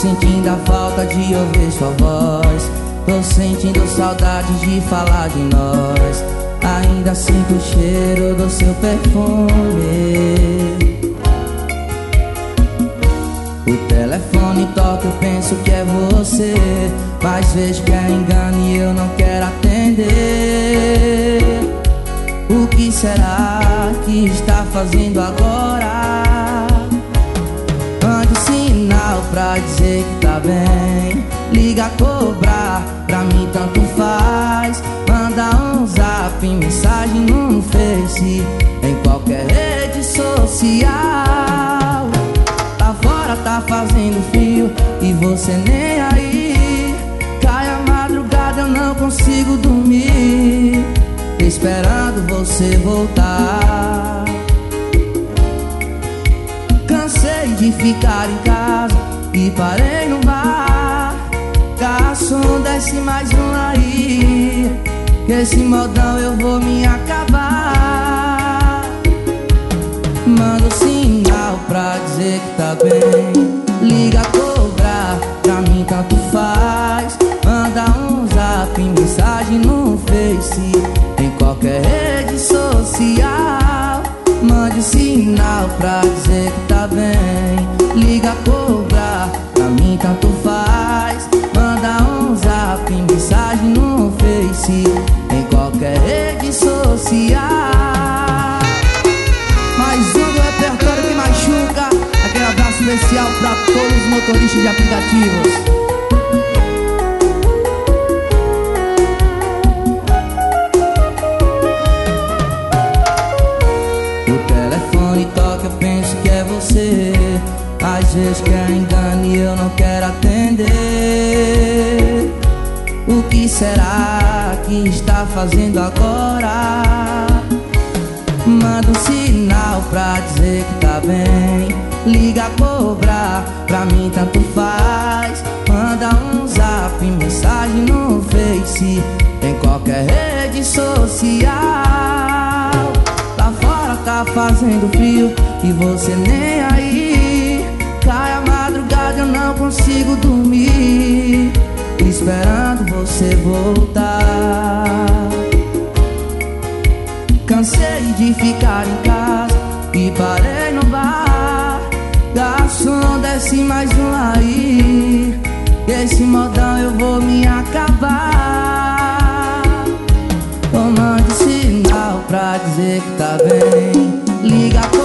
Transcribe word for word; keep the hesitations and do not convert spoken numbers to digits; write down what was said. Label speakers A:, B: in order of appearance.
A: sentindo a falta de ouvir sua voz. Tô sentindo saudade de falar de nós. Ainda sinto o cheiro do seu perfume. O telefone toca, eu penso que é você, mas vejo que é engano e eu não quero atender. O que será que está fazendo agora? Mande um sinal pra dizer que tá bem. Liga a cobrar, pra mim tanto faz. Manda um zap, mensagem no Face, em qualquer rede social. Lá fora tá fazendo frio e você nem aí. Cai a madrugada, eu não consigo dormir, esperando você voltar. Cansei de ficar em casa e parei no bar. Garçom, desce mais um aí, que esse modão eu vou me acabar. Manda um sinal pra dizer que tá bem. Liga a cobrar, pra mim tanto faz. Manda um zap, mensagem no Face, em qualquer rede social. Mande um sinal pra dizer que tá bem. Liga a cobrar, pra mim tanto faz. Manda um zap, mensagem no Face, em qualquer rede social. Mais um do repertório que machuca. Aquele abraço especial pra todos os motoristas de aplicativos. O telefone toca, eu penso que é você, às vezes que é engano e eu não quero atender. O que será que está fazendo agora? Manda um sinal pra dizer que tá bem. Liga a cobrar, pra mim tanto faz. Manda um zap, mensagem no Face, em qualquer rede social. Lá fora tá fazendo frio e você nem aí. Cai a madrugada, eu não consigo dormir, esperando você voltar. Cansei de ficar em casa e parei no bar. Garçom, desce mais um aí, esse modão eu vou me acabar. Mande sinal pra dizer que tá bem. Liga a